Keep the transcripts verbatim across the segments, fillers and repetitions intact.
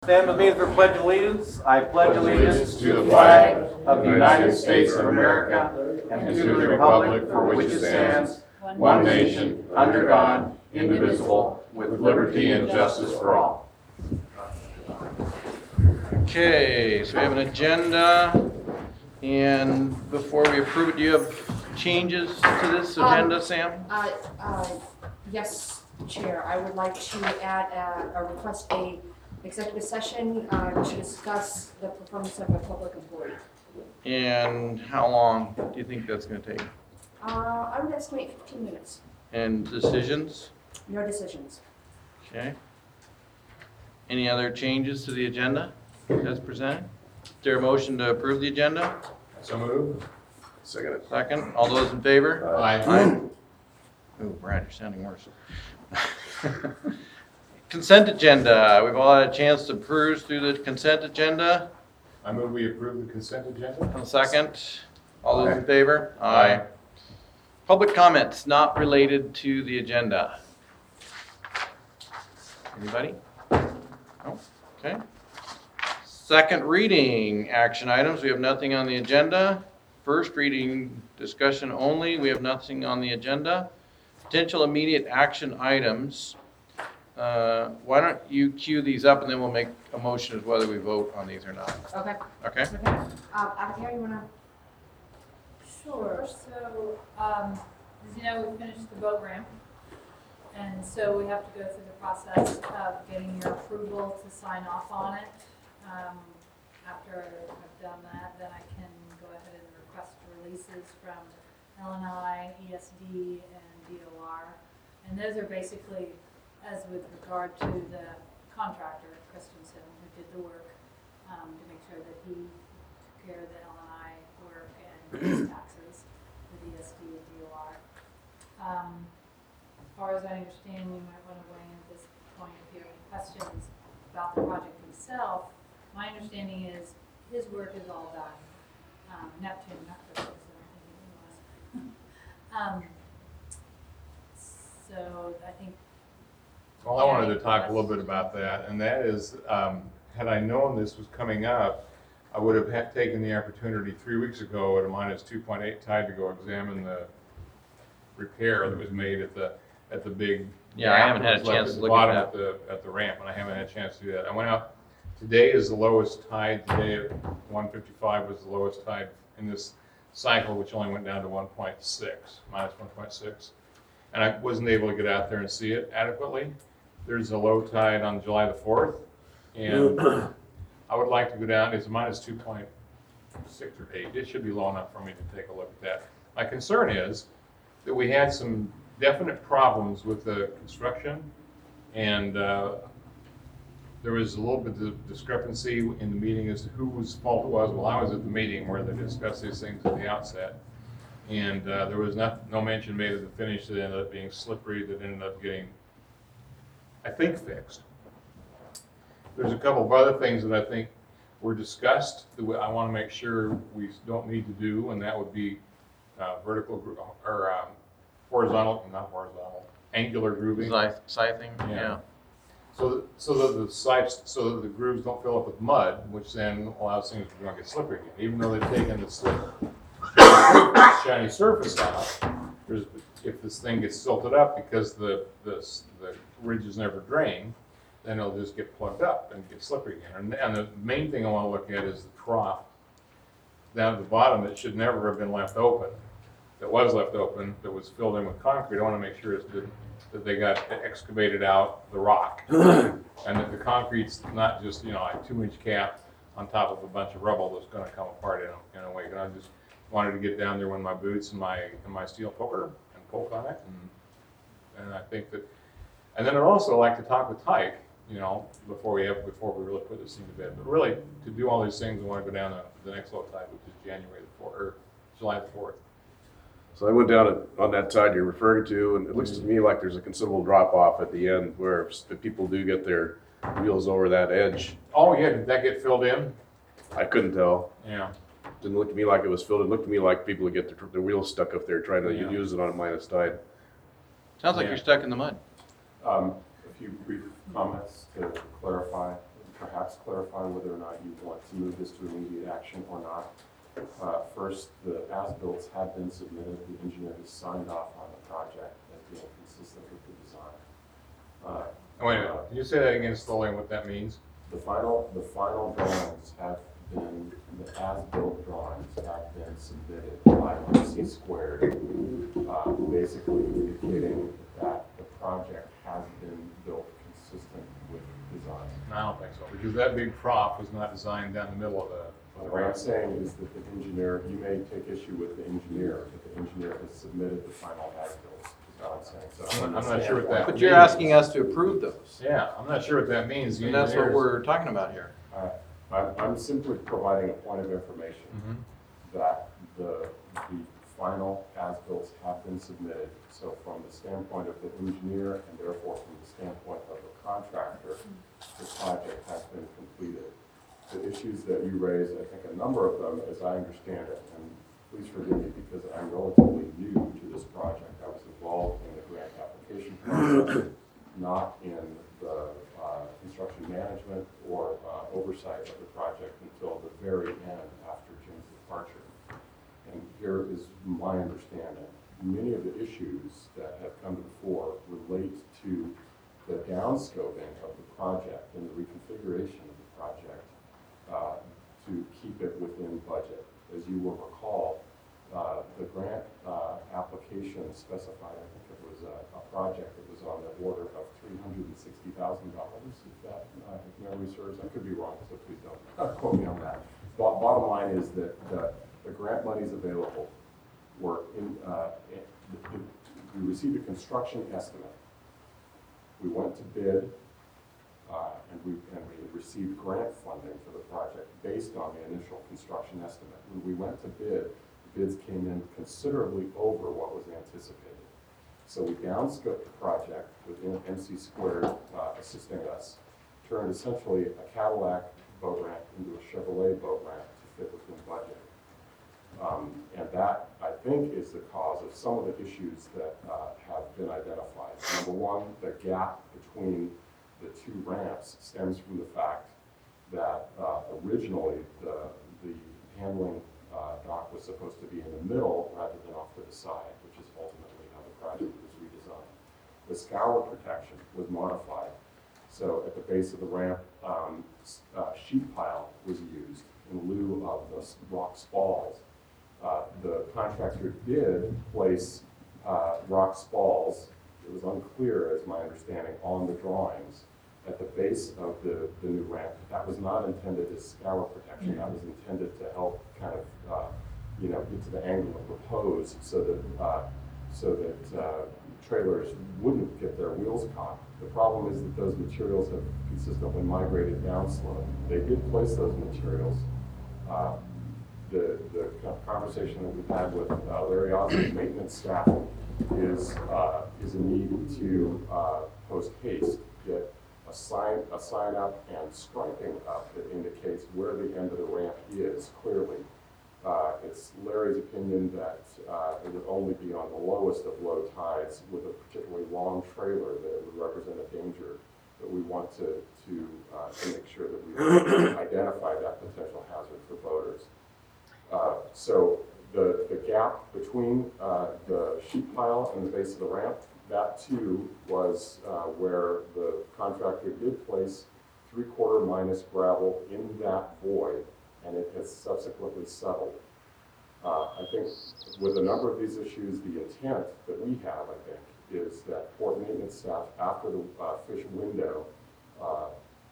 Stand with me for Pledge of Allegiance. I pledge allegiance to the flag of the United States of America and to the republic for which it stands, one nation, under God, indivisible, with liberty and justice for all. Okay, so we have an agenda, and before we approve it, do you have changes to this agenda, Um, Sam? Uh, uh, Yes, Chair, I would like to add a, a request a executive session uh, to discuss the performance of a public employee. And how long do you think that's gonna take? Uh, I would estimate fifteen minutes, And decisions? no decisions. Okay. Any other changes to the agenda as presented? Is there a motion to approve the agenda? So moved. Second. Second, all those in favor? Aye. Oh, Brad, you're sounding worse. Consent agenda, we've all had a chance to peruse through the consent agenda. I move we approve the consent agenda. A second, all those in favor? Aye. Public comments not related to the agenda. Anybody? No? Okay. Second reading, action items, we have nothing on the agenda. First reading, discussion only, we have nothing on the agenda. Potential immediate action items. Uh, Why don't you cue these up and then we'll make a motion as whether we vote on these or not. Okay. Okay? Okay. Uh, Abigail, you wanna? Sure, so, um, as you know, we finished the boat ramp. And so we have to go through the process of getting your approval to sign off on it. Um, after I've done that, then I can go ahead and request releases from L and I, E S D, and D O R. And those are basically, as with regard to the contractor, Christensen, who did the work, um, to make sure that he took care of the L and I work and his taxes, with E S D and D O R. Um, as far as I understand, you might want to weigh in at this point if you have any questions about the project himself. My understanding is his work is all done. Um, Neptune, not Christensen, I think it was. Um, so I think Well, I wanted to talk a little bit about that, and that is, um, had I known this was coming up, I would have had taken the opportunity three weeks ago at a minus two point eight tide to go examine the repair that was made at the, at the big. Yeah, I haven't had a gap that was left chance to the look at bottom that. the, at the ramp, and I haven't had a chance to do that. I went out, today is the lowest tide, today at one fifty-five was the lowest tide in this cycle, which only went down to one point six, minus one point six. And I wasn't able to get out there and see it adequately. There's a low tide on July the fourth, and I would like to go down, it's minus two point six or eight. It should be low enough for me to take a look at that. My concern is that we had some definite problems with the construction, and uh, there was a little bit of discrepancy in the meeting as to whose fault it was. Well, I was at the meeting where they discussed these things at the outset, and uh, there was not, no mention made of the finish that ended up being slippery, that ended up getting, I think, fixed. There's a couple of other things that I think were discussed that I want to make sure we don't need to do, and that would be uh, vertical gro- or um, horizontal, not horizontal, angular grooving. Scythe, scything, Yeah. yeah. So, that- so that the sites, so that the grooves don't fill up with mud, which then allows things to not get slippery again. Even though they've taken the slip, shiny surface out, there's, if this thing gets silted up because the, the, the ridges never drain, then it'll just get plugged up and get slippery again. And, and the main thing I want to look at is the trough down at the bottom that should never have been left open, that was left open, that was filled in with concrete. I want to make sure it's that, that they got excavated out the rock, and that the concrete's not just, you know, a two-inch cap on top of a bunch of rubble that's going to come apart in a, in a way. And I just wanted to get down there with my boots and my and my steel poker and poke on it, and and I think that, and then I'd also like to talk with Tyke, you know, before we have before we really put this thing to bed. But really, to do all these things, I want to go down to the next low tide, which is January the fourth or July the fourth. So I went down it- on that side you're referring to, and it looks to me like there's a considerable drop off at the end where if if people do get their wheels over that edge. Oh yeah, did that get filled in? I couldn't tell. Yeah. Didn't look to me like it was filled. It looked to me like people would get their, their wheels stuck up there trying to Yeah. use it on a minus tide. Sounds like Yeah. you're stuck in the mud. Um, a few brief comments to clarify. perhaps clarify whether or not you want to move this to immediate action or not. Uh, First, the as-bills have been submitted. The engineer has signed off on the project as being consistent with the design. Uh, Oh, wait a minute, can you say that again slowly and what that means? The final, the final drawings have been, the as-built drawings have been submitted by M C Squared, uh, basically indicating that the project has been built consistent with design. No, I don't think so, because that big trough was not designed down the middle of the, of the What I'm ramp. saying is that the engineer, you may take issue with the engineer, but the engineer has submitted the final as-bills, is what I'm saying. So I'm not- I'm not sure what that But you're asking us to approve those, Yeah, I'm not sure what that means. The and that's what engineers- we're talking about here. Uh, I'm, I'm simply providing a point of information Mhm. that the, the final as-bills have been submitted. So from the standpoint of the engineer and therefore from the standpoint of the contractor, the project has been completed. The issues that you raised, I think a number of them, as I understand it, and please forgive me because I'm relatively new to this project. I was involved in the grant application process, not in the uh, construction management or uh, oversight of the project until the very end after Jim's departure. And here is my understanding. Many of the issues that have come to the fore relate to the downscoping of the project and the reconfiguration of the project uh, to keep it within budget. As you will recall, uh, the grant uh, application specified, I think it was a, a project that was on the order of three hundred sixty thousand dollars, if that, uh, if memory serves. I could be wrong, so please don't quote me on that. Bo- Bottom line is that the, the grant monies available were in, uh, it- we received a construction estimate. We went to bid, uh, and we, and we received grant funding for the project based on the initial construction estimate. When we went to bid, the bids came in considerably over what was anticipated. So we downscoped the project with M C Squared uh, assisting us, turned essentially a Cadillac boat ramp into a Chevrolet boat ramp to fit within budget. Um, and that, I think, is the cause of some of the issues that uh, have been identified. Number one, the gap between the two ramps stems from the fact that uh, originally the, the handling uh, dock was supposed to be in the middle rather than off to the side, which is ultimately how the project was redesigned. The scour protection was modified. So at the base of the ramp, um, uh, sheet pile was used in lieu of the rock spalls. Uh, the contractor did place uh, rock spalls. It was unclear, as my understanding, on the drawings at the base of the, the new ramp. That was not intended as scour protection. That was intended to help kind of, uh, you know, get to the angle of repose so that, uh, so that uh, trailers wouldn't get their wheels caught. The problem is that those materials have consistently migrated downslope. They did place those materials. Uh, The, the conversation that we've had with uh, Larry Osmond's maintenance staff is, uh, is a need to, uh, post haste, get a sign, a sign up and striping up that indicates where the end of the ramp is clearly. Uh, it's Larry's opinion that uh, it would only be on the lowest of low tides with a particularly long trailer that it would represent a danger, that we want to, to, uh, to make sure that we identify that potential hazard for boaters. Uh, so the, the gap between uh, the sheet pile and the base of the ramp, that too was uh, where the contractor did place three-quarter minus gravel in that void, and it has subsequently settled. Uh, I think with a number of these issues, the intent that we have, I think, is that port maintenance staff, after the uh, fish window uh,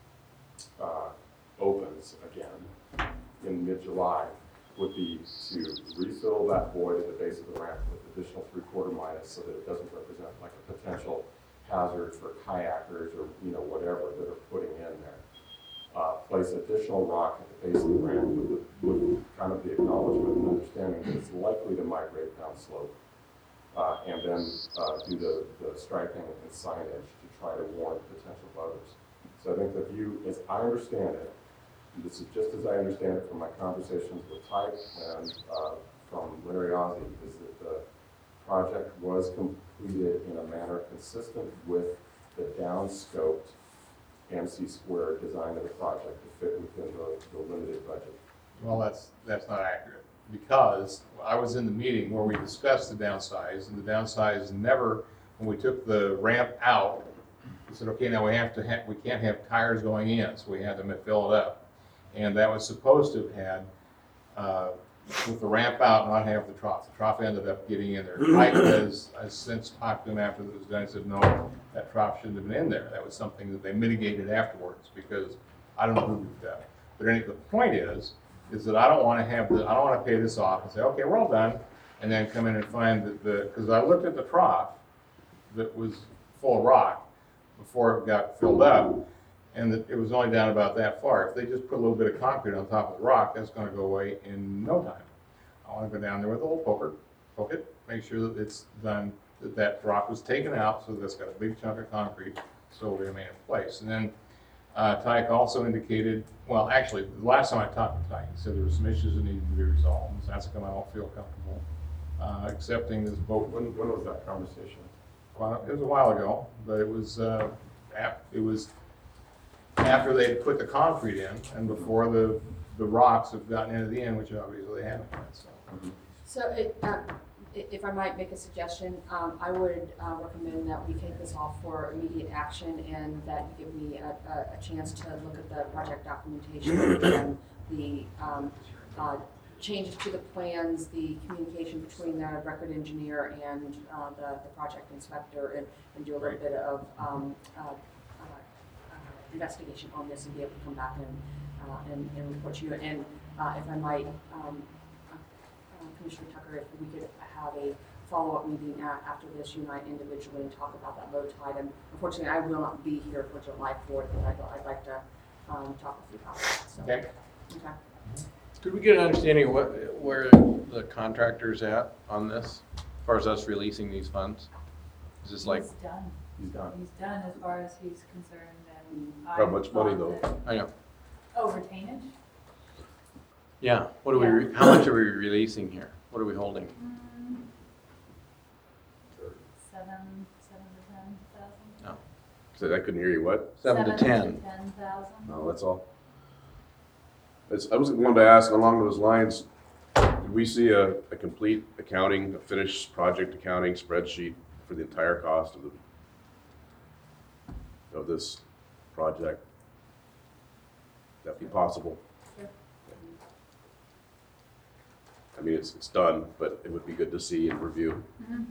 uh, opens again in mid-July, would be to refill that void at the base of the ramp with additional three-quarter minus so that it doesn't represent like a potential hazard for kayakers or, you know, whatever that are putting in there. Uh, place additional rock at the base of the ramp with, the, with kind of the acknowledgement and understanding that it's likely to migrate down slope. Uh, and then uh, do the, the striping and signage to try to warn potential boaters. So I think the view, as I understand it, and this is just as I understand it from my conversations with Tyke and uh, from Larry Ozzie, is that the project was completed in a manner consistent with the downscoped A M C Square design of the project to fit within the, the limited budget. Well, that's, that's not accurate, because I was in the meeting where we discussed the downsize, and the downsize never, when we took the ramp out, we said, okay, now we have to have, we can't have tires going in, so we had to fill it up. And that was supposed to have had, uh, with the ramp out, not have the trough. The trough ended up getting in there. Mike has, has since talked to him after it was done, and said, no, that trough shouldn't have been in there. That was something that they mitigated afterwards, because I don't know who did that. But anyway, the point is, is that I don't want to have the, I don't want to pay this off and say, okay, we're all done, and then come in and find that the, because I looked at the trough that was full of rock before it got filled up, and that it was only down about that far. If they just put a little bit of concrete on top of the rock, that's going to go away in no time. I want to go down there with a little poker, poke it, make sure that it's done, that that rock was taken out, so that's got a big chunk of concrete, so it'll remain in place. And then uh, Tyke also indicated, well, actually, the last time I talked to Tyke, he said there were some issues that needed to be resolved. And so that's come, I don't feel comfortable uh, accepting this vote. When, when was that conversation? Well, it was a while ago, but it was, uh, ap- it was after they put the concrete in and before the, the rocks have gotten into the end, which obviously they haven't yet, so. So it, uh, i- if I might make a suggestion, um, I would uh, recommend that we take this off for immediate action and that you give me a, a, a chance to look at the project documentation and the um, uh, changes to the plans, the communication between the record engineer and uh, the, the project inspector, and, and do a little bit of um, uh, uh, uh, investigation on this and be able to come back and, uh, and, and report to you. And uh, if I might, um, uh, Commissioner Tucker, if we could have a follow-up meeting a- after this, you and I individually, and talk about that low tide. And unfortunately, I will not be here for July fourth, but I'd, I'd like to um, talk with you about that. So, Okay. okay. Could we get an understanding of what, where the contractor's at on this, as far as us releasing these funds? Is this like, He's done. He's done. He's done as far as he's concerned, and I How much money, thought though? that- I know, Oh, retainage? yeah, what are we, re- how much are we releasing here? What are we holding? Mm, Seven, seven to ten thousand? So I couldn't hear you, what? Seven to ten. Seven to ten thousand? No, that's all. It's, I was going to ask along those lines, did we see a, a complete accounting, a finished project accounting spreadsheet for the entire cost of the, of this project? That'd be possible. Sure. I mean, it's, it's done, but it would be good to see and review.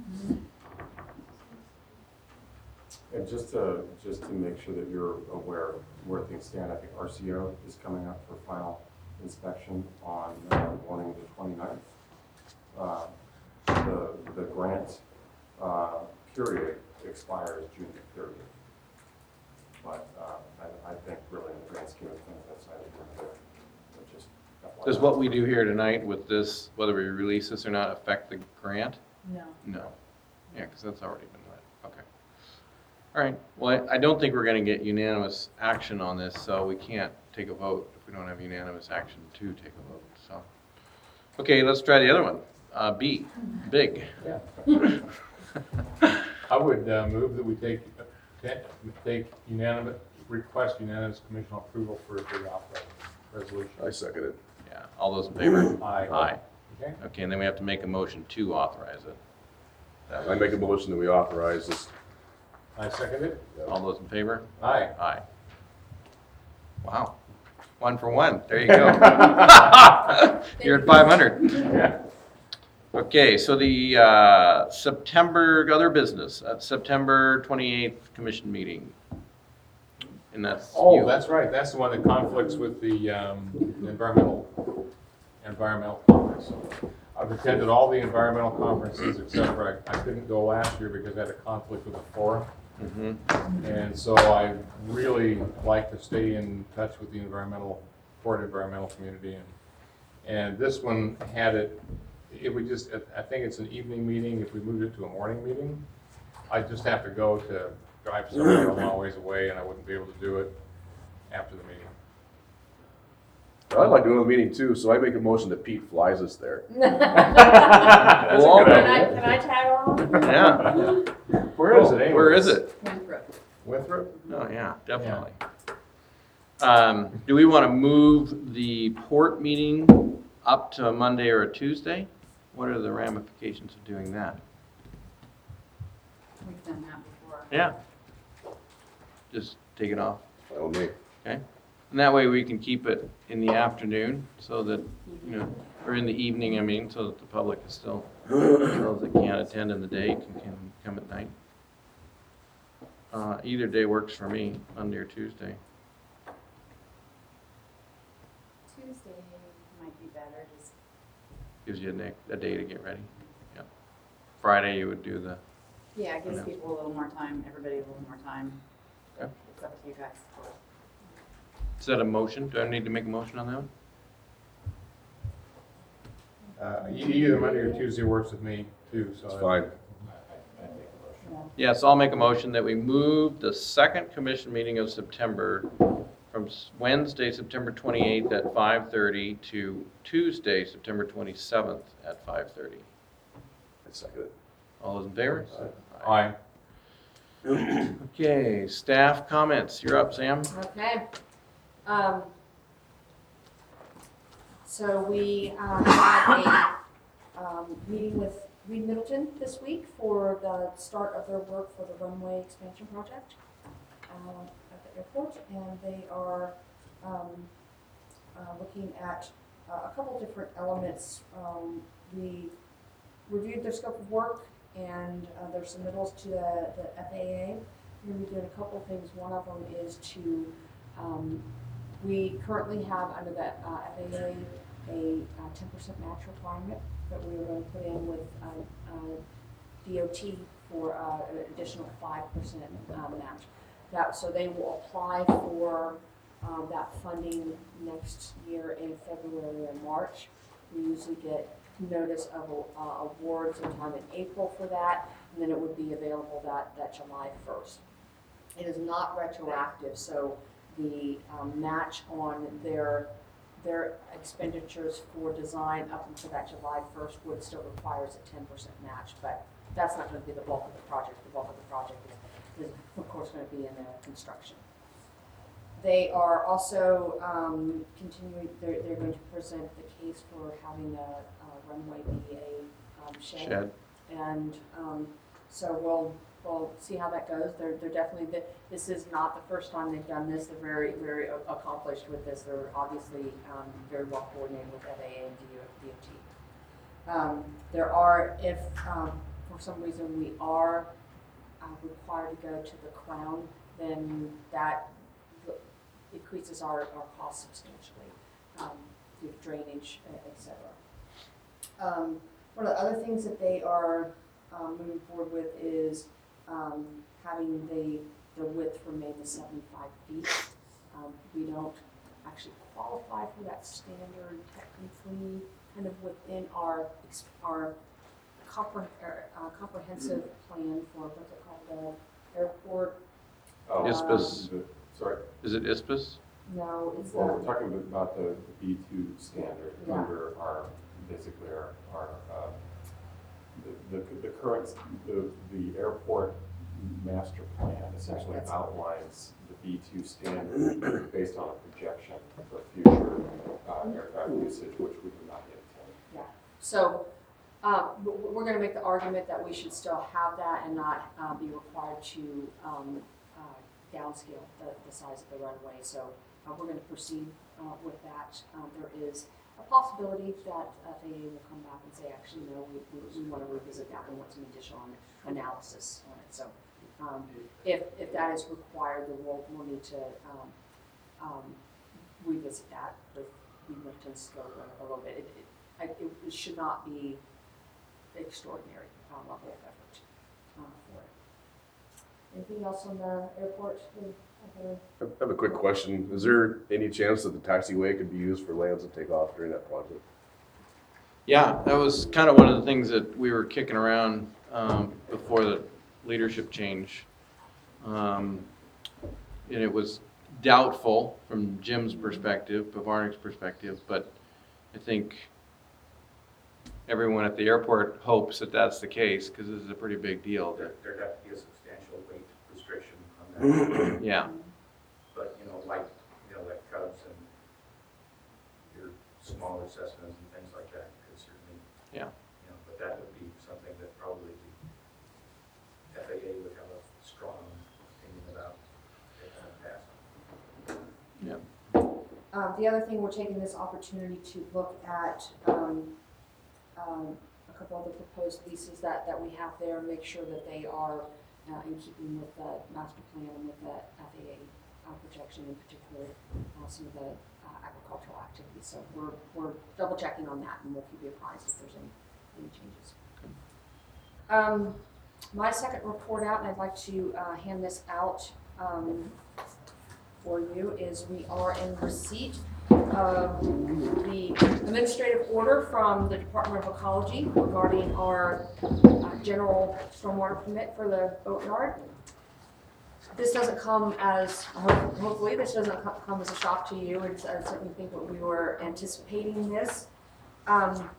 And just to, just to make sure that you're aware of where things stand, I think R C O is coming up for final inspection on uh, morning the twenty-ninth. Uh, The, the grant uh, period expires June thirtieth. But uh, I, I think really in the grand scheme of things, that's not even, but just. F Y I. Does what we do here tonight with this, whether we release this or not, affect the grant? No. No. Yeah, because that's already been let, okay. All right, well, I I don't think we're gonna get unanimous action on this, so we can't take a vote if we don't have unanimous action to take a vote, so. Okay, let's try the other one. Uh, B, big. Yeah. I would uh, move that we take, take unanimous, request unanimous commissional approval for a big operating resolution. I second it. Yeah, all those in favor? Aye. Aye. Okay. Okay, and then we have to make a motion to authorize it. That I make a motion that we authorize this. I second it. All those in favor? Aye. Aye. Wow, one for one, there you go. You're at five hundred. Yeah. Okay, so the uh, September, other business, uh, September twenty-eighth commission meeting. And that's Oh, you. that's right, that's the one that conflicts with the um, environmental, environmental conference. I've attended all the environmental conferences except for I, I couldn't go last year because I had a conflict with the forum. Mhm. And so I really like to stay in touch with the environmental, Port environmental community. And, and this one had it, it would just, I think it's an evening meeting. If we moved it to a morning meeting, I'd just have to go to drive somewhere a long ways away and I wouldn't be able to do it after the meeting. I'd like to go to the meeting too, so I make a motion that Pete flies us there. That's Well, a good Can I, idea. can I tag along? Yeah. Where is it anyway? Where is it? Winthrop. Winthrop? Oh, yeah, definitely. Um, do we want to move the port meeting up to a Monday or a Tuesday? What are the ramifications of doing that? We've done that before. Yeah. Just take it off, Fine with me. okay? And that way we can keep it in the afternoon so that, you know, or in the evening, I mean, so that the public is still, those that can't attend in the day can, can come at night. Uh, either day works for me, Monday or Tuesday. Tuesday might be better, just Gives you a, day- a day to get ready. Yeah. Friday you would do the, yeah, it gives Yeah. people a little more time, everybody a little more time. Okay. It's up to you guys. is that a motion? Do I need to make a motion on that one? Uh, e- Either Monday or Tuesday works with me too, so. It's I- fine. Yes, I'll make a motion that we move the second commission meeting of September from s- Wednesday, September twenty-eighth at five thirty to Tuesday, September twenty-seventh at five thirty. I second it. All those in favor? Aye. Okay, staff comments. You're up, Sam. Okay. Um, so we, uh, had a, um, meeting with Reed Middleton this week for the start of their work for the runway expansion project, um, at the airport, and they are, um, uh, looking at uh, a couple different elements. Um, we reviewed their scope of work and, uh, their submittals to the, the F A A. We're gonna be doing a couple of things. One of them is to, um, we currently have under the uh, F A A a ten percent match requirement that we are going to put in with uh, uh, D O T for uh, an additional five percent uh, match. That, so they will apply for um, that funding next year in February or March. We usually get notice of uh, award sometime in April for that, and then it would be available that, that July first. It is not retroactive, so the um, match on their their expenditures for design up until that July first would still requires a ten percent match, but that's not going to be the bulk of the project. The bulk of the project is, is of course going to be in the construction. They are also um, continuing, they're, they're going to present the case for having the uh, runway be a um, shed. Shed. And um, so we'll, we'll see how that goes. They're, they're definitely, the- this is not the first time they've done this. They're very, very a- accomplished with this. They're obviously um, very well coordinated with F A A and D O T. Um, There are, if um, for some reason we are uh, required to go to the Crown, then that decreases our, our costs substantially, um, due to drainage, e- et cetera. Um, one of the other things that they are um, moving forward with is um, having the, the width remain the seventy-five feet. Um, we don't actually qualify for that standard technically, kind of within our, ex- our compre- er, uh, comprehensive plan for, what's it called, the airport, Oh, ISPAS. the- Sorry, Is it ISPAS? no, it's well, the, we're talking about the the B two standard Yeah. under our, basically our, our, uh, the, the, the current, the, the airport master plan essentially That's- outlines the B two standard based on a projection for future uh, aircraft usage, which we do not yet attain. so, uh, w- w- we're gonna make the argument that we should still have that and not, uh, be required to, um, uh, downscale the, the size of the runway, so, uh, we're gonna proceed, uh, with that. Um, there is a possibility that F A A will come back and say, actually, no, we, we, we wanna revisit that, we want some additional analysis on it, so, um, if, if that is required, then we'll, we'll need to, um, um, revisit that with Middleton's scope a, a little bit. It, it, I, it, it should not be extraordinary uh, level of effort uh, for it. Anything else on the airport? Okay. I have a quick question. Is there any chance that the taxiway could be used for lands and takeoff during that project? Yeah, that was kind of one of the things that we were kicking around um, before the leadership change. Um, and it was doubtful from Jim's perspective, Pavarnik's perspective, but I think everyone at the airport hopes that that's the case because this is a pretty big deal. There, there'd have to be a substantial weight restriction on that, Yeah, but, you know, like, you know, like smaller assessments and things like that could certainly, Yeah. you know, but that would be something that probably the F A A would have a strong opinion about if it passed. Yeah. Um, the other thing, we're taking this opportunity to look at, um, um, a couple other proposed leases that, that we have there, make sure that they are, uh, in keeping with the master plan and with the F A A, uh, projection, in particular, uh, some of the, uh, agricultural activities. So we're, we're double checking on that, and we'll keep you apprised if there's any, any changes. Um, my second report out, and I'd like to, uh, hand this out, um, for you, is we are in receipt of the administrative order from the Department of Ecology regarding our uh, general stormwater permit for the boatyard. This doesn't come as, ho- hopefully this doesn't co- come as a shock to you. It's, I certainly think that we were anticipating this. Um,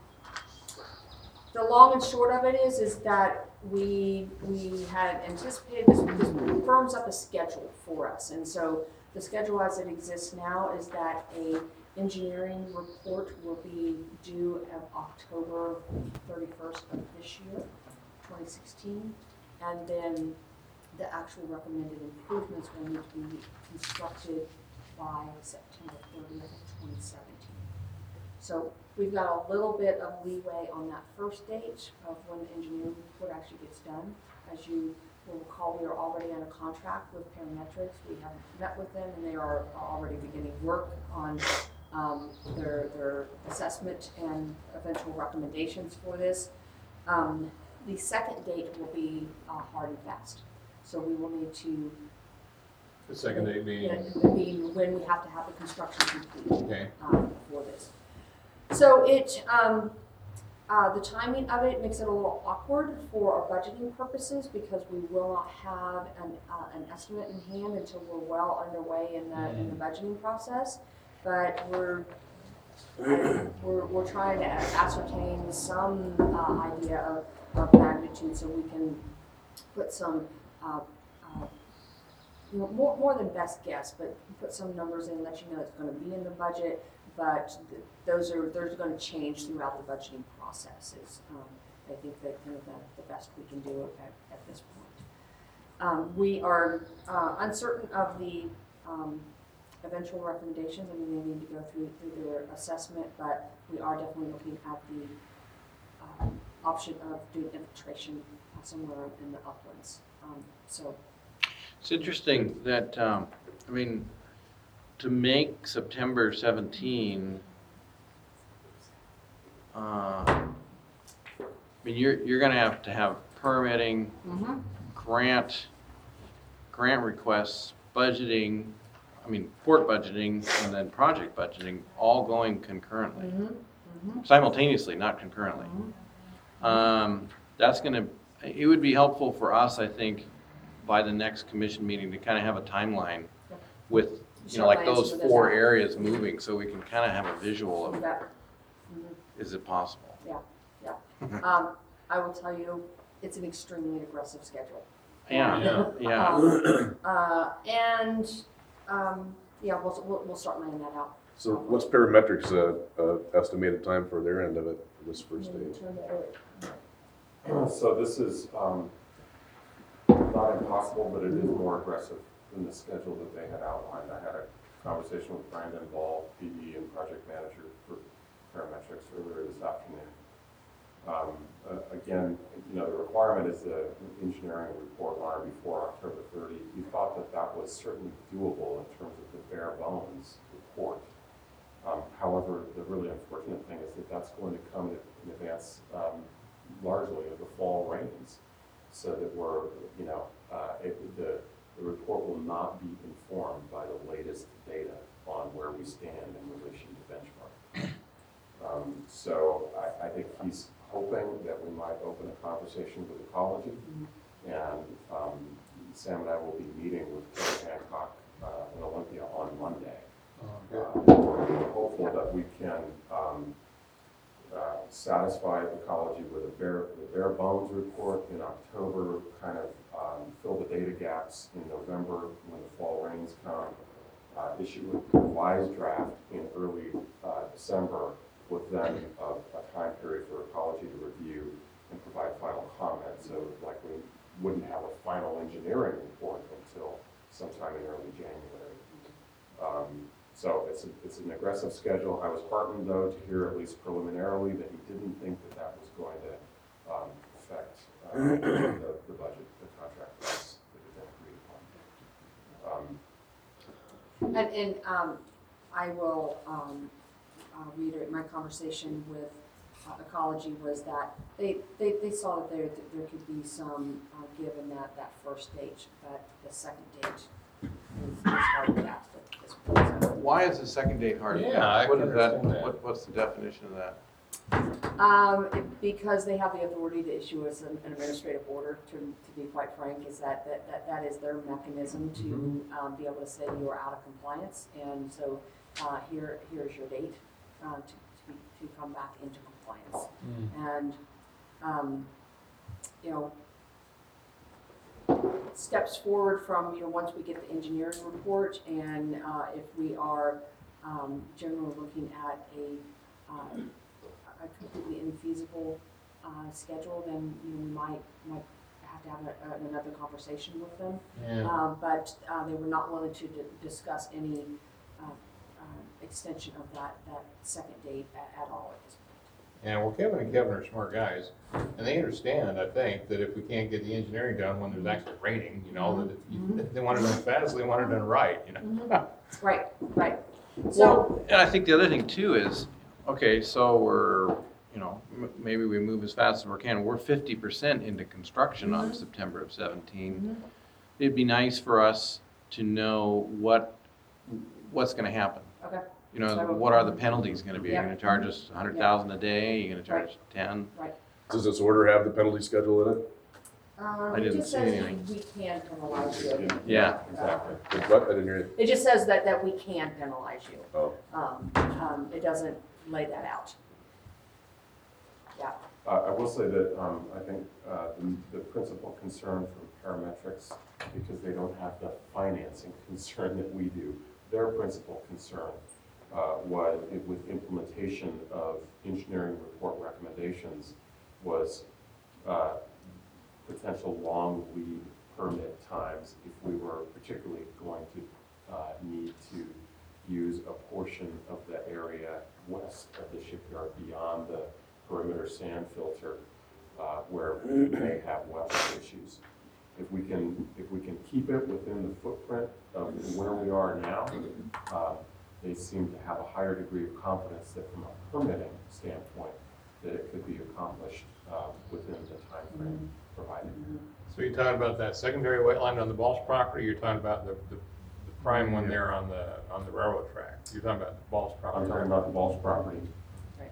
the long and short of it is, is that we, we had anticipated this, this firms up a schedule for us. And so the schedule as it exists now is that a engineering report will be due of October thirty-first of this year, twenty sixteen, and then the actual recommended improvements will need to be constructed by September thirtieth of twenty seventeen. So we've got a little bit of leeway on that first date of when the engineering report actually gets done. As you will recall, we are already on a contract with Parametrics. We have met with them, and they are already beginning work on um, their, their assessment and eventual recommendations for this. Um, the second date will be uh, hard and fast. So we will need to, The second date being, uh, being when we have to have the construction complete okay, um, for this. So it, um, uh, the timing of it makes it a little awkward for our budgeting purposes, because we will not have an, uh, an estimate in hand until we're well underway in the, in the budgeting process. But we're, uh, we're, we're trying to ascertain some uh, idea of, of magnitude, so we can put some, uh, uh, you know, more, more than best guess, but put some numbers in, let you know it's gonna be in the budget, but th- those are, those are gonna change throughout the budgeting processes. Um, I think that kind of the, the best we can do at, at this point. Um, we are, uh, uncertain of the, um, eventual recommendations. I mean, they need to go through, through their assessment, but we are definitely looking at the, um, option of doing infiltration uh, somewhere in the uplands. Um, so, It's interesting that, um, I mean, to make September seventeenth, uh, I mean, you're, you're gonna have to have permitting, mm-hmm. grant, grant requests, budgeting, I mean, port budgeting, and then project budgeting, all going concurrently, Mm-hmm. Mm-hmm. simultaneously, not concurrently. Um, that's gonna, it would be helpful for us, I think, by the next commission meeting to kind of have a timeline with, you know, like those four areas moving, so we can kind of have a visual of, Mm-hmm. is it possible? Um, I will tell you, it's an extremely aggressive schedule. Yeah, Yeah. yeah. Um, uh, and, um, yeah, we'll, we'll, we'll start laying that out. So what's Parametrics' uh, uh, estimated time for their end of it, for this first Maybe stage? turn it over. So this is um, not impossible, but it is more aggressive than the schedule that they had outlined. I had a conversation with Brandon Ball, P E and project manager for Parametrics earlier this afternoon. Um, uh, again, you know, the requirement is the engineering report on or before October thirtieth. We thought that that was certainly doable in terms of the bare bones report. Um, however, the really unfortunate thing is that that's going to come in advance um, largely of the fall rains, so that we're, you know, uh, it, the, the report will not be informed by the latest data on where we stand in relation to benchmark. Um, so I, I think he's hoping that we might open a conversation with ecology, and um, Sam and I will be meeting with Terry Hancock uh, in Olympia on Monday. Uh, we're hopeful that we can um, uh, satisfy ecology with a bare, the bare bones report in October, kind of um, fill the data gaps in November when the fall rains come, uh, issue a revised draft in early uh, December, with then a, a time period for ecology to review and provide final comment. So like we wouldn't have a final engineering report until sometime in early January. Um, so it's, a, it's an aggressive schedule. I was heartened though to hear at least preliminarily that he didn't think that that was going to um, affect uh, the, the budget, the contract price that had been agreed upon. Um, And, and um, I will um, uh, reiterate my conversation with uh, Ecology was that they, they, they saw that there, that there could be some uh, given that, that first date, but the second date is, is hard to get at this point. So, Why is the second date hard? Yeah, I What can is that, understand that. what, what's the definition of that? Um, it- because they have the authority to issue us an an administrative order, to, to be quite frank, is that, that, that, that is their mechanism to, um, be able to say you are out of compliance, and so, uh, here, here's your date, uh, to, to, be- to come back into compliance. And, um, you know, steps forward from, you know, once we get the engineering report, and, uh, if we are, um, generally looking at a, uh, a completely infeasible uh, schedule, then you know we might might have to have a, a, another conversation with them. Yeah. Um, but uh, they were not willing to d- discuss any uh, uh, extension of that that second date at, at all at this point. Yeah, well, Kevin and Kevin are smart guys, and they understand, I think, that if we can't get the engineering done when there's actually raining, you know, that if you, if they want it done fast, they want it done right, you know? Right, right. So And I think the other thing too is, okay, so we're, you know, m- maybe we move as fast as we can. We're fifty percent into construction on Mhm. September of seventeen. Mhm. It'd be nice for us to know what, what's gonna happen. okay, You know, So- what are the penalties gonna be? You're Yeah. gonna charge us a hundred thousand a day? You're gonna charge us ten? right. Does this order have the penalty schedule in it? Um, I it didn't just see says anything. we can penalize you. Yeah. Exactly. What? I didn't hear you. It just says that that we can penalize you. Oh. Um, um, it doesn't lay that out. Yeah. Uh, I will say that, um, I think, uh, the, the principal concern from parametrics, because they don't have the financing concern that we do, their principal concern, uh, was it- with implementation of engineering report recommendations was, uh, potential long lead permit times if we were particularly going to, uh, need to use a portion of the area west of the shipyard beyond the perimeter sand filter, uh, where we may have wetland issues. If we can, if we can keep it within the footprint of where we are now, uh, they seem to have a higher degree of confidence that from a permitting standpoint, that it could be accomplished, uh, within the timeframe provided. So you're talking about that secondary wetland on the Balch property, you're talking about the, the, the prime one there on the, on the railroad track? You're talking about the Balch property? I'm talking about the Balch property. Right.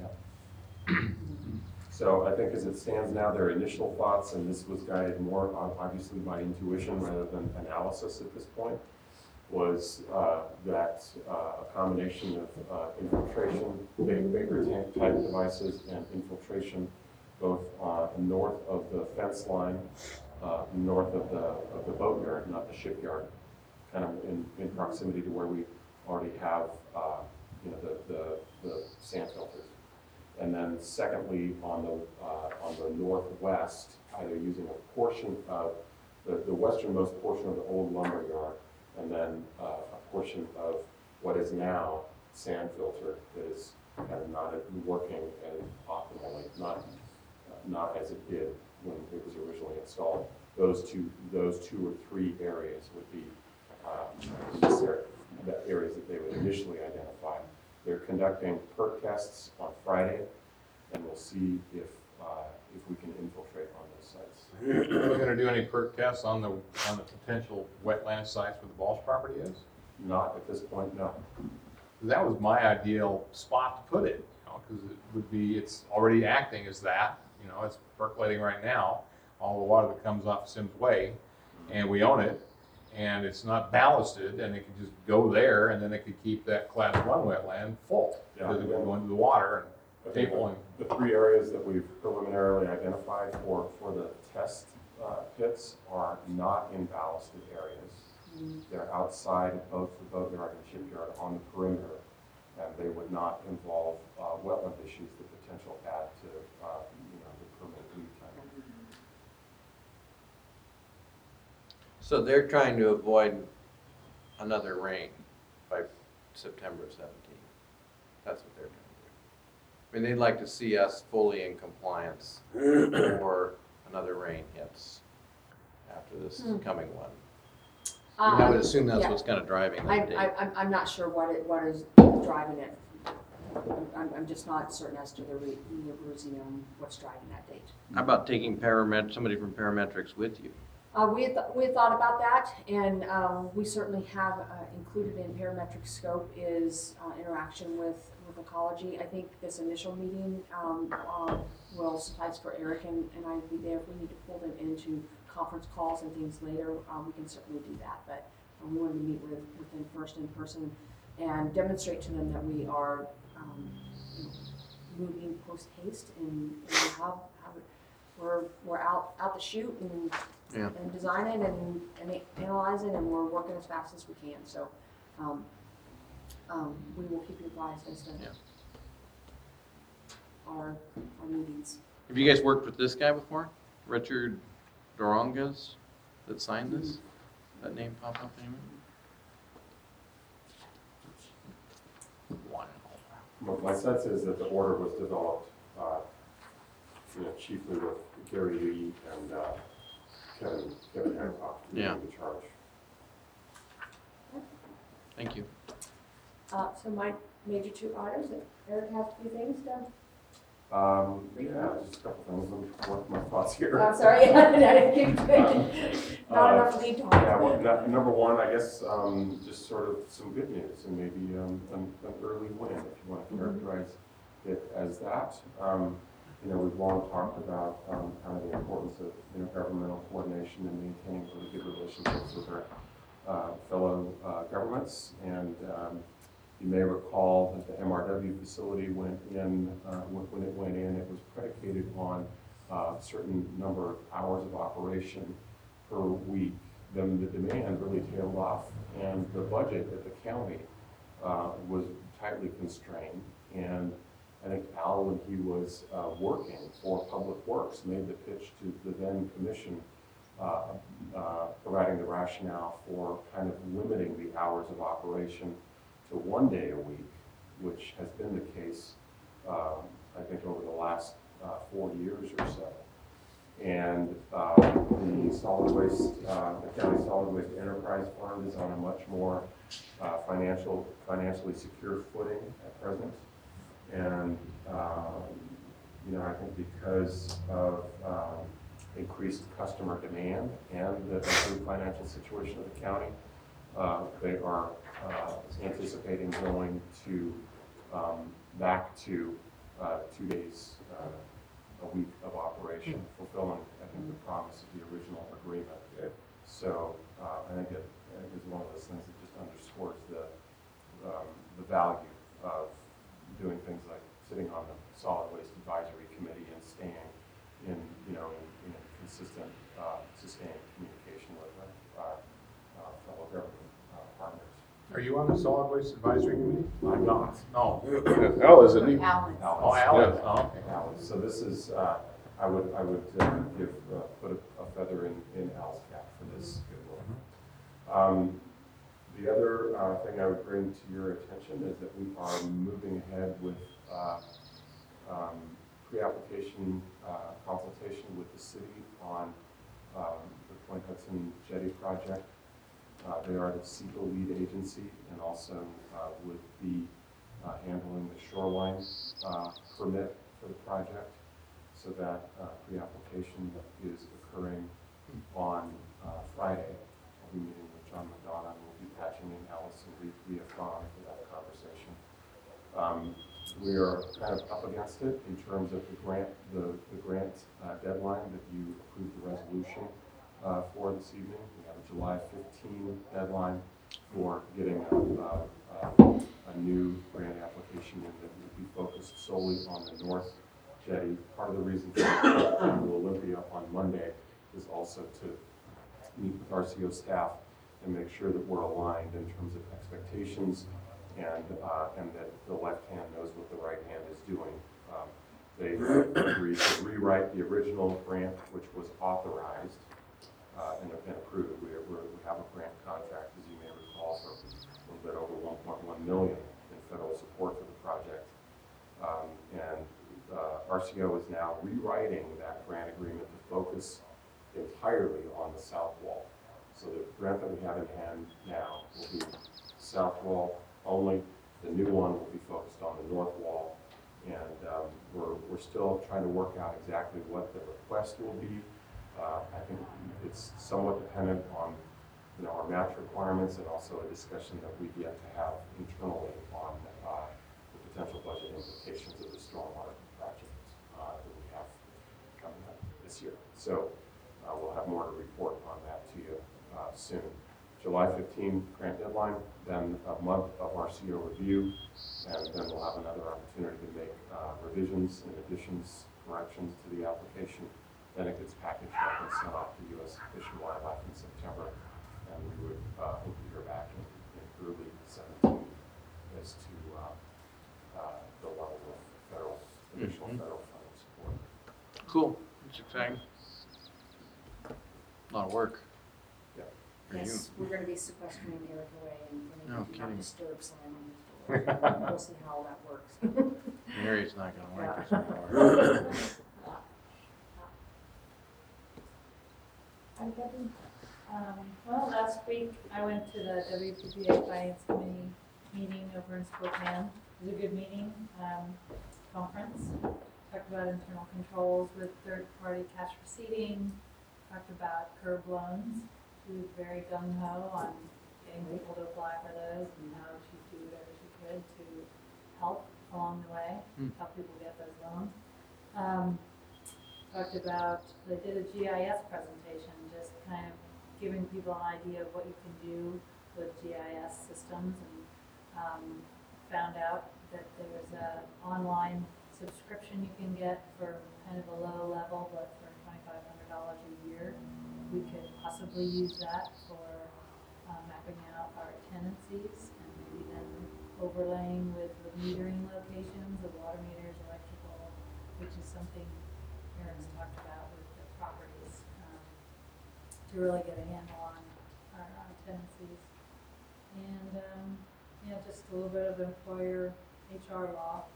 Yeah. So I think as it stands now, their initial thoughts, and this was guided more ob- obviously by intuition rather than analysis at this point, was uh, that uh, a combination of uh, infiltration, ba- Baker tank type devices and infiltration both uh, north of the fence line, uh, north of the, of the boatyard, not the shipyard, kind of in, in proximity to where we already have, uh, you know, the, the, the sand filters. And then secondly, on the, uh, on the northwest, either using a portion of, the, the westernmost portion of the old lumber yard, and then uh, a portion of what is now sand filter that is kind of not working as optimally, not, not as it did when it was originally installed. Those two, those two or three areas would be uh, necessary, the areas that they would initially identify. They're conducting perk tests on Friday, and we'll see if uh, if we can infiltrate on those sites. Are we gonna do any perk tests on the, on the potential wetland sites where the Balch property is? Not at this point, no. That was my ideal spot to put it, you know, because it would be, it's already acting as that, you know, it's percolating right now, all the water that comes off Sims Way, and we own it, and it's not ballasted, and it could just go there, and then it could keep that class one wetland full, Yeah. because it would go into the water I and think people and. The three areas that we've preliminarily identified for, for the test uh, pits are not in ballasted areas. They're outside of both the boatyard and shipyard on the perimeter, and they would not involve uh, wetland issues that potential add to, uh, you know, the permit lead time. So they're trying to avoid another rain by September seventeenth. That's what they're trying to do. I mean, they'd like to see us fully in compliance before another rain hits after this Hmm. coming one. I mean, I would Um, assume that's yeah. what's kind of driving I, that date. I, I'm, I'm not sure what it, what is driving it. I'm, I'm just not certain as to the re, the reason on what's driving that date. How about taking paramet, somebody from parametrics with you? Uh, we had, th- we had thought about that, and, um, we certainly have, uh, included in parametric scope is, uh, interaction with, with ecology. I think this initial meeting, um, um, will suffice for Eric and, and I to be there. If we need to pull them into conference calls and things later, um, we can certainly do that, but uh, we wanted to meet with, with them first in person and demonstrate to them that we are, um, you know, moving post haste and, and how, how we're, we're out, out the chute and Yeah. and designing and, and analyzing, and we're working as fast as we can, so, um, um, we will keep you advised as to Yeah. our, our meetings. Have you guys worked with this guy before? Richard Dorongas that signed this? That name pop up anywhere? Wow. My, my sense is that the order was developed, uh, you know, chiefly with Gary Lee and, uh, Kevin, Kevin Hancock Yeah. leading the charge. Thank you. Uh, so my major two items, if Eric has a few things to, Um, yeah, just a couple things, let me work my thoughts here. I'm sorry, I didn't give you, not Uh, enough lead time. Yeah, well, no- number one, I guess, um, just sort of some good news and maybe, um, an, an early win, if you want to characterize it as that. Um, you know, we've long talked about, um, kind of the importance of intergovernmental coordination and maintaining really good relationships with our, uh, fellow, uh, governments. And, um, you may recall that the M R W facility went in, uh, when when it went in, it was predicated on a certain number of hours of operation per week. Then the demand really tailed off, and the budget at the county uh, was tightly constrained. And I think Al, when he was uh, working for Public Works, made the pitch to the then commission, uh, uh, providing the rationale for kind of limiting the hours of operation to one day a week, which has been the case, um, I think, over the last uh, four years or so. And uh, the solid waste, uh, the county solid waste enterprise fund is on a much more uh, financial, financially secure footing at present. And um, you know, I think because of um, increased customer demand and the improved financial situation of the county, uh, they are uh, anticipating going to um, back to uh, two days uh, a week of operation, fulfilling, I think, the promise of the original agreement. Yeah. So uh, I think it, I think it's one of those things that just underscores the um, the value of doing things like sitting on the solid waste advisory committee and staying in, you know, in, in consistent, uh, sustained communication with our uh, fellow government uh, partners. Are you on the solid waste advisory committee? I'm not. No. Al, isn't he? Alan. Oh, Alan, Yeah. oh, okay. Alan. So this is, uh, I would, I would uh, give, uh, put a, a feather in, in Al's cap for this good work. Um, the other uh, thing I would bring to your attention is that we are moving ahead with uh, um, pre-application uh, consultation with the city on um, the Point Hudson Jetty project. Uh, they are the C E Q A lead agency and also uh, would be uh, handling the shoreline uh, permit for the project. So that uh, pre-application is occurring on uh, Friday. I'll be meeting with John McDonough, and we'll be patching in Allison Leafron for that conversation. Um, we are kind of up against it in terms of the grant, the, the grant uh, deadline that you approved the resolution uh, for this evening. We have a July fifteenth deadline for getting a, uh, a new grant application in that will be focused solely on the north jetty. Part of the reason for coming to Olympia on Monday is also to meet with R C O staff and make sure that we're aligned in terms of expectations and, uh, and that the left hand knows what the right hand is doing. Um, They agreed to rewrite the original grant, which was authorized uh, and and approved. We we're- we have a grant contract, as you may recall, for a little bit over one point one million in federal support for the project. Um, And uh, R C O is now rewriting that grant agreement to focus entirely on the south wall. So the grant that we have in hand now will be south wall only. The new one will be focused on the north wall. And um, we're, we're still trying to work out exactly what the request will be. Uh, I think it's somewhat dependent on, you know, our match requirements and also a discussion that we've yet to have internally on uh, the potential budget implications of the stormwater project uh, that we have coming up this year. So uh, we'll have more to report on that to you uh, soon. July fifteenth, grant deadline, then a month of R C O review, and then we'll have another opportunity to make uh, revisions and additions, corrections to the application. Then it gets packaged up and sent off to U S Fish and Wildlife in September, and we would uh, hope to hear back in, in early seventeen as to uh, uh, the level of federal, additional Mhm. federal funding support. Cool, that's exciting. A lot of work. For you. Yes, we're gonna be sequestering Eric away and we're No gonna do kidding. not disturb sign on his door. We'll see how that works. Mary's not gonna like this Yeah. anymore. Hi, Debbie. Um, well, last week I went to the W P P A Finance Committee meeting over in Spokane. It was a good meeting, um, conference. Talked about internal controls with third-party cash receipting. Talked about curb loans. She was very gung-ho on getting people to apply for those and how she'd do whatever she could to help along the way, Hmm. help people get those loans. Um, talked about, they did a G I S presentation, just kind of giving people an idea of what you can do with G I S systems, and um, found out that there's a online subscription you can get for kind of a low level, but for twenty-five hundred dollars a year. We could possibly use that for uh, mapping out our tenancies and maybe then overlaying with the metering locations of water meters, electrical, which is something Aaron's talked about with the properties, um, to really get a handle on our, our tenancies. And, um, yeah, just a little bit of employer H R law,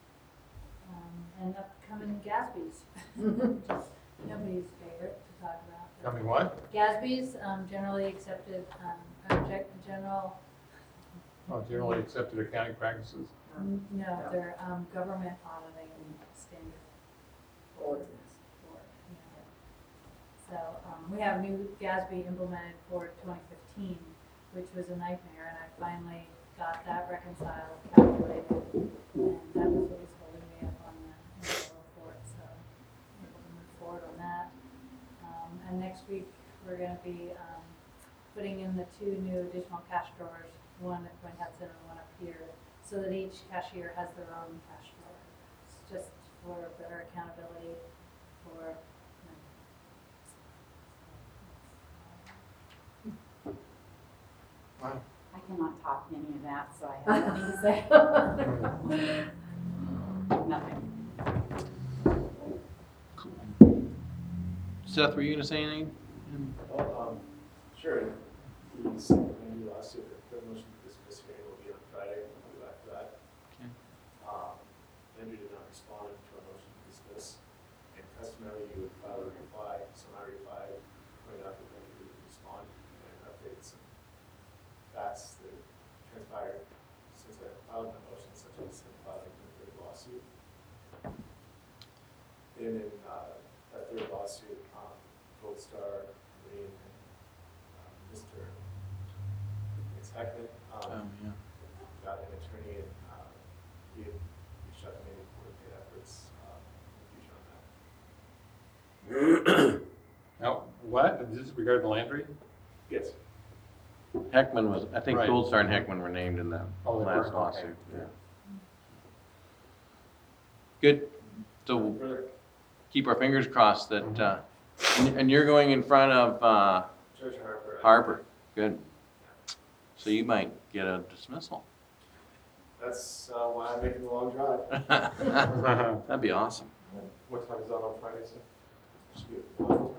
um, and upcoming Gatsby's, which is nobody's favorite to talk about. Coming what? Gatsby's, um, generally accepted, um, object, general, Oh, generally accepted accounting practices. n- no, they're, um, government auditing standard. Board. Board, yeah. So, um, we have new Gatsby implemented for twenty fifteen, which was a nightmare, and I finally got that reconciled, calculated, and that was what was holding me up on the annual report, so I'm able to move forward on that. Um, and next week, we're gonna be, um, putting in the two new additional cash drawers, one at Point Hudson and one up here, so that each cashier has their own cash drawer. It's just for better accountability for, you know. Wow. I cannot top any of that, so I have nothing to say. Nothing. Seth, were you gonna say anything? Well, um, sure, he's going to do lawsuit, the motion to dismiss hearing will be on Friday, we'll be back for that. Okay. Um, Landry did not respond to our motion to dismiss, and customarily you would file a reply, so I replied, pointed out that Landry didn't respond, and updated some facts that transpired since I filed my motion, such as him filing the third lawsuit. And in, uh, that third lawsuit, um, Gold Star, Marine, and, um, Mister It's Heckman, Oh, um, yeah. got an attorney, and, uh, he had reached out to me to coordinate efforts, um, in the future on that. Now, what? Is this regarding Landry? Yes. Heckman was, I think Right. Goldstar and Heckman were named in the Oh, they were? last Okay. lawsuit. Yeah. Good, so we'll Further, keep our fingers crossed that, uh, and and you're going in front of, uh, Judge Harper. I- Harper, good. So you might get a dismissal. That's uh, why I'm making the long drive. That'd be awesome. What time is that on Friday, sir? Should be at one.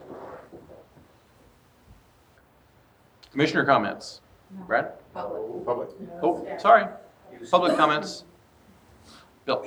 Commissioner comments? Brad? Public. Public. Oh, sorry. Public comments? Bill?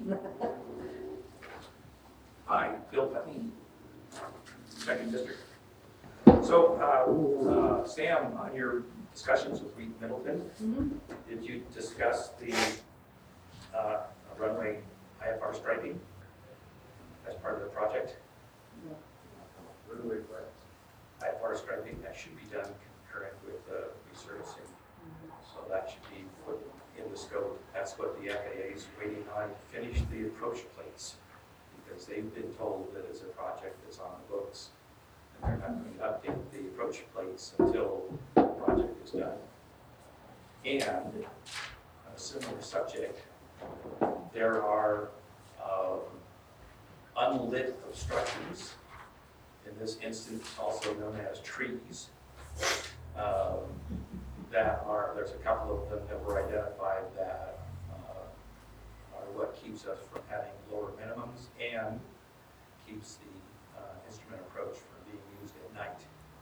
Hi, Bill Putney, Second District. So, uh, uh, Sam, on your discussions with Wheaton Middleton, did you discuss the uh, runway I F R striping as part of the project? Runway what? I F R striping, that should be done concurrent with the resurfacing. So that should be put in the scope. That's what the F A A is waiting on to finish the approach plates, because they've been told that it's a project that's on the books, and they're not going to update the approach plates until the project is done. And on a similar subject, there are um, unlit obstructions, in this instance also known as trees, um, that are, there's a couple of them that were identified that uh, are what keeps us from having lower minimums and keeps the uh, instrument approach from being used at night.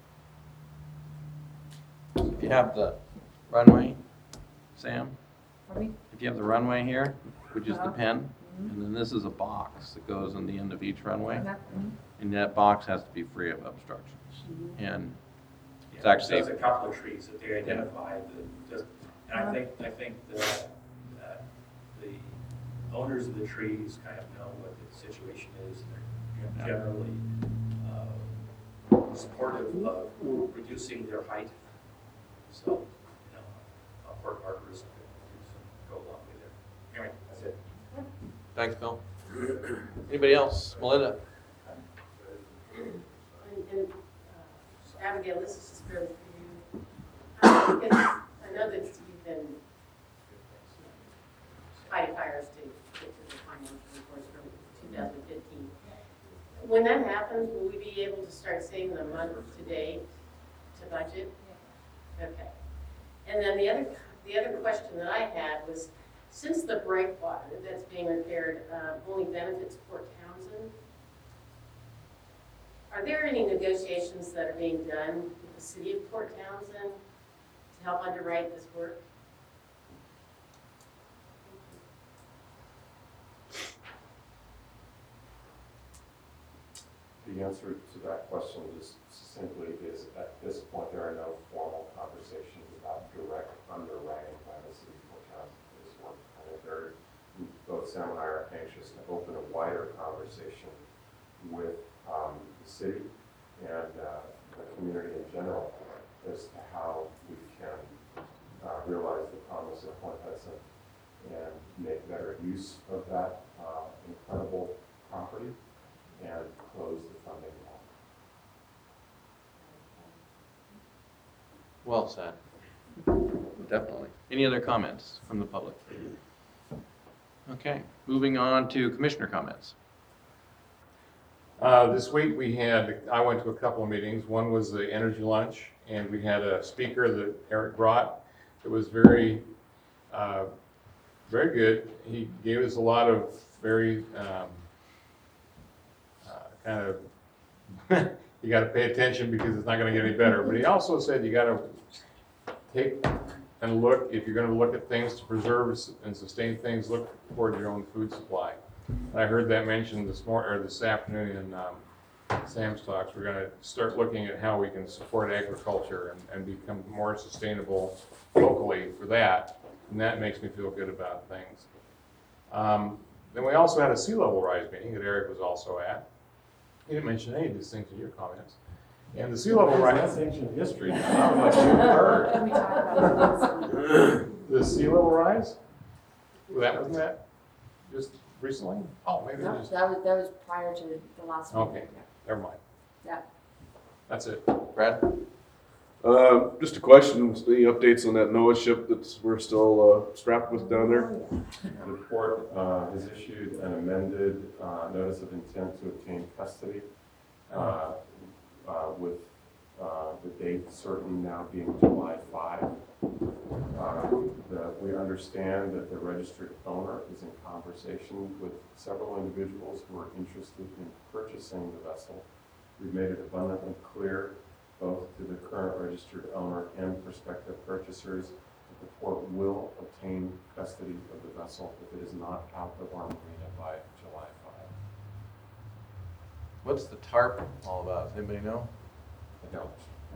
If you have the runway, Sam, Pardon me? if you have the runway here, which is the Uh-huh. pen, and then this is a box that goes on the end of each runway, Okay. and that box has to be free of obstructions. And it's Yeah, actually, There's a couple of trees that they identified that just, and I think, I think that, that the owners of the trees kind of know what the situation is. They're you know, generally uh, supportive of reducing their height. So, you know, a Port Arborist could do some, go along with it. Anyway, that's it. thanks, Bill. Anybody else? Melinda? And, and uh, Abigail, this is just really for you. Uh, because I know that you've been fighting fires to get to the financial reports from two thousand fifteen. When that happens, will we be able to start saving the month to date to budget? Okay. And then the other, the other question that I had was, since the breakwater that's being repaired uh, only benefits Port Townsend, are there any negotiations that are being done with the city of Port Townsend to help underwrite this work? The answer to that question is simply is at this point, there are no formal conversations about direct underwriting by the city of Port Townsend for this work. I think there, both Sam and I are anxious to open a wider conversation with um, the city and uh, the community in general as to how we can uh, realize the promise of Point Hudson and make better use of that uh, incredible property and close the funding gap. Well said. Definitely. Any other comments from the public? Okay, moving on to commissioner comments. Uh, this week we had, I went to a couple of meetings. One was the energy lunch, and we had a speaker that Eric brought. It was very, uh, very good. He gave us a lot of very um, uh, kind of, you got to pay attention because it's not going to get any better. But he also said you got to take and look, if you're going to look at things to preserve and sustain things, look toward your own food supply. And I heard that mentioned this morning or this afternoon in um, Sam's talks. We're going to start looking at how we can support agriculture and, and become more sustainable locally for that. And that makes me feel good about things. Um, then we also had a sea level rise meeting that Eric was also at. He didn't mention any of these things in your comments. And the sea level rise. That's ancient history. Not much you've heard. Can we talk about this? The sea level rise? Well, that wasn't that just recently? Oh, maybe it No, was. that was, that was prior to the last meeting. Okay, never mind. Yeah. That's it. Brad? Uh, just a question, any updates on that NOAA ship that we're still, uh, strapped with down there? The port uh, has issued an amended uh, notice of intent to obtain custody uh, uh, with uh, the date certain now being July fifth. Uh, the- We understand that the registered owner is in conversation with several individuals who are interested in purchasing the vessel. We've made it abundantly clear, both to the current registered owner and prospective purchasers, that the port will obtain custody of the vessel if it is not out of our marina by July fifth. What's the tarp all about? Does anybody know? I don't.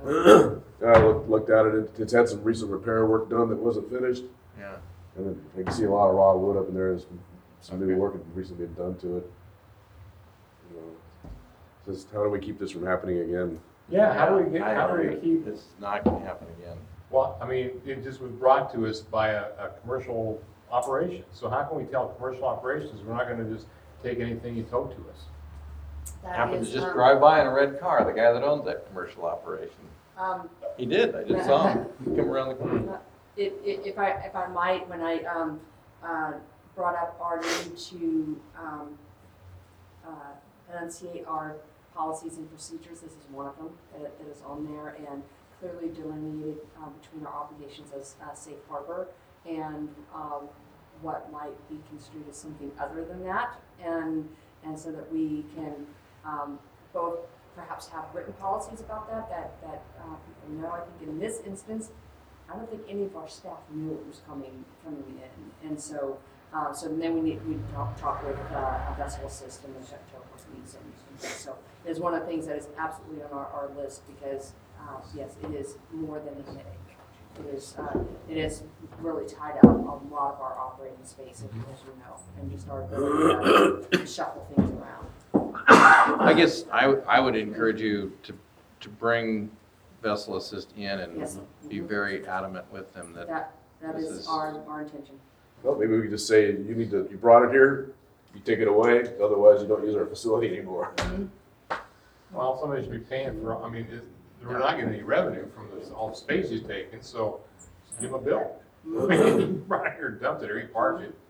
I looked, looked at it, It- it's had some recent repair work done that wasn't finished, Yeah. and then I can see a lot of raw wood up in there, there's some new Okay. work that recently been done to it. You know, Just, how do we keep this from happening again? Yeah, how do we get, I how do we agree. keep, This is not gonna happen again. well, I mean, it just was brought to us by a, a commercial operation. So how can we tell commercial operations, we're not gonna just take anything you tow to us? That Happened to is, just um, drive by in a red car, the guy that owns that commercial operation. Um, He did, I just saw him come around the corner. If, if if I, if I might, when I, um, uh, brought up our need to, um, uh, enunciate our policies and procedures, this is one of them that, that is on there and clearly delineated, um, between our obligations as, uh, safe harbor and, um, what might be construed as something other than that. And, and so that we can, um, both perhaps have written policies about that, that, that, uh, people know. I think in this instance, I don't think any of our staff knew it was coming, coming in. And so, uh, so then we need, we talk, talk with, uh, a vessel system and check tow companies and, and things. So it's one of the things that is absolutely on our, our list because, uh, yes, it is more than a headache. It is, uh, it is really tied up a lot of our operating space, as you know, and just our ability to shuffle things around. I guess I, w- I would encourage you to, to bring Vessel Assist in and Yes. be very adamant with them that, That, that This is is- our, our intention. Well, maybe we could just say, you need to, you brought it here, you take it away, otherwise you don't use our facility anymore. Well, somebody should be paying for, I mean, it- we're not getting any revenue from this, all the space he's taking, so just give him a bill. You brought it here, dumped it, or he parked it.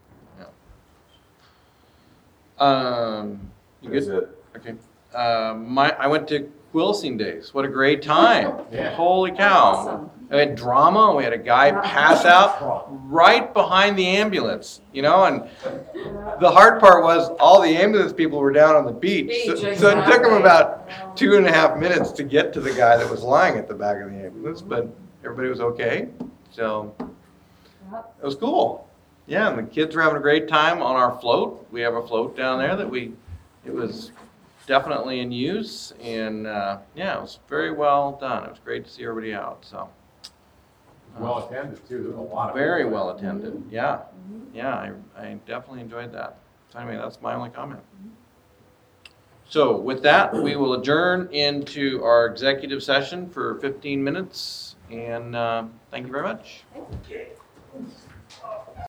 um, you That's good? it. Okay. Uh, my, I went to Quilcing Days. What a great time. Yeah. Holy cow. Awesome. We had drama. We had a guy pass out right behind the ambulance, you know, and the hard part was all the ambulance people were down on the beach. So, Beach, so it took them exactly. about two and a half minutes to get to the guy that was lying at the back of the ambulance, but everybody was okay. So Yep. it was cool. Yeah, and the kids were having a great time on our float. We have a float down there that we, it was definitely in use, and uh, yeah, it was very well done. It was great to see everybody out, so. Well attended too, there's a lot of. Very people. well attended, yeah. Yeah, I, I definitely enjoyed that. So anyway, that's my only comment. So with that, we will adjourn into our executive session for fifteen minutes, and uh, thank you very much.